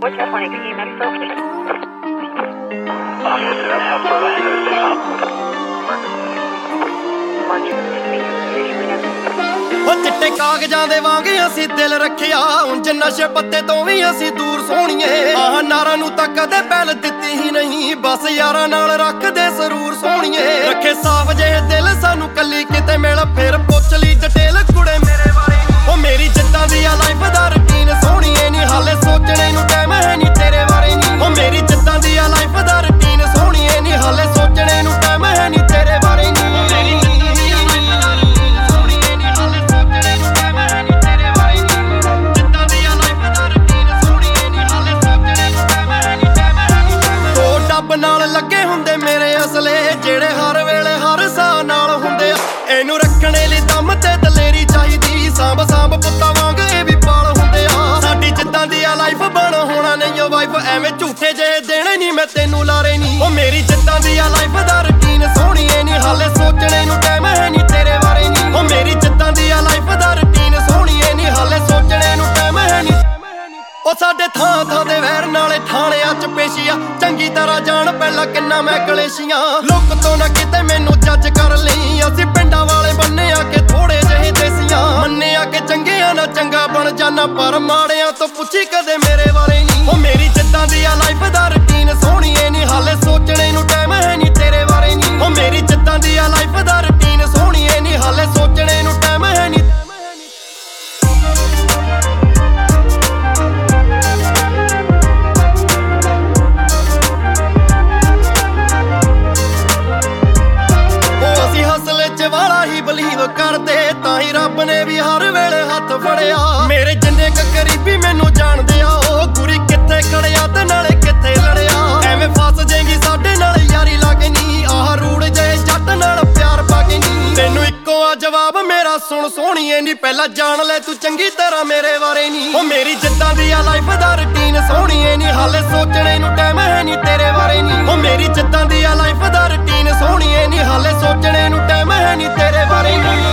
What's that funny? Can you make so? चिट्टे कागजां दे वांग असीं दिल रखिया उंज नशे पत्ते तो भी असीं दूर सोहणीए आह नारां नूं तां कदे पहल दित्ती ही नहीं बस यारां नाल रखदे जरूर सोहणीए रखे साफ जे दिल सानू कल्ली किते मिल फिर पुੱਛ ली डिटेल कुड़े मेरे बारे ओ मेरी जिद्दां दी लाइफ दा रूटीन सोहणीए नी हाले सोचणे नूं टाइम है नी तेरे बारे नी ओ मेरी जिद्दां दी लाइफ दा रूटीन सोहणीए नी हाले सोचणे नूं टाइम है नी तेरे बारे नी नाल लगे हुंदे मेरे असले जेड़े हर वेले हर साह नाल हुंदे एनू रखने लई दम ते दलेरी चाहिदी सांभ सांभ पुत्तां वांग ए भी पाल हुंदे आ साडी जिद्दां दी लाइफ बण होना नहीं ओ वाइफ एवें झूठे जे देने नहीं मैं तेनू लारे नहीं ओ मेरी जिद्दां दी लाइफ दा रूटीन सोहणीए नी हाले सोचणे नूं टाइम है नी तेरे बारे नी ओ मेरी जिद्दां दी लाइफ दा रूटीन सोहणीए नी हाले सोचणे नूं टाइम है नी ओ साडे थां थां दे वैर नाले थाणिਆਂ च पेशिया चंगी तरह जान पहला किन्ना मैं कलेशियां लोक तो ना किते मैनू जज कर लई असीं पिंडां वाले बन्ने आके थोड़े ਜਿਹੇ देसियां मन्ने आके चंगियां ना चंगा बन जाना पर माड़ियां तो पुछी कदे मेरे बारे नहीं ओ मेरी जिद्दां दी लाइफ दा रूटीन सोहणीए नी हाले सोचणे नूं टाइम है नी तेरे बारे नी ओ मेरी जिद्दां दी लाइफ दा रूटीन सोहणीए नी हाले सोचणे नूं टाइम है नी ਬਲੀਵ ਕਰਦੇ ਤਾਂ ਹੀ ਰੱਬ ਨੇ ਵੀ ਹਰ ਵੇਲੇ ਹੱਥ ਫੜਿਆ ਮੇਰੇ ਜਿੰਨੇ ਕ ਕਰੀਬੀ ਮੈਨੂੰ ਜਾਣਦੇ ਆ ਉਹ ਗੁਰੀ ਕਿੱਥੇ ਖੜਿਆ ਤੇ ਨਾਲੇ ਕਿੱਥੇ ਲੜਿਆ ਐਵੇਂ ਫਸ ਜਾਏਗੀ ਸਾਡੇ ਨਾਲ ਯਾਰੀ ਲਾਗੇ ਨੀ ਆਹ ਰੂੜ ਜੇ ਜੱਟ ਨਾਲ ਪਿਆਰ ਪਾਗੇ ਨੀ ਤੈਨੂੰ ਇੱਕੋ ਆ ਜਵਾਬ ਮੇਰਾ ਸੁਣ ਸੋਹਣੀਏ ਨੀ ਪਹਿਲਾਂ ਜਾਣ ਲੈ ਤੂੰ ਚੰਗੀ ਤਰ੍ਹਾਂ ਮੇਰੇ ਬਾਰੇ ਨੀ ਉਹ ਮੇਰੀ ਜਿੱਦਾਂ ਦੀ ਲਾਈਫ ਦਾ ਰੂਟੀਨ ਸੋਹਣੀਏ ਨੀ ਹਾਲੇ ਸੋਚਣੇ ਨੂੰ ਟਾਈਮ ਹੈ ਨੀ ਤੇਰੇ ਬਾਰੇ ਨੀ ਉਹ ਮੇਰੀ ਜਿੱਦਾਂ ਦੀ ਲਾਈਫ ਦਾ ਰੂਟੀਨ ਸੋਹਣੀਏ ਨੀ ਹਾਲੇ ਸੋਚਣੇ ਨੂੰ ਟਾਈਮ ਹੈ ਨੀ ਤੇਰੇ ਬਾਰੇ ਨੀ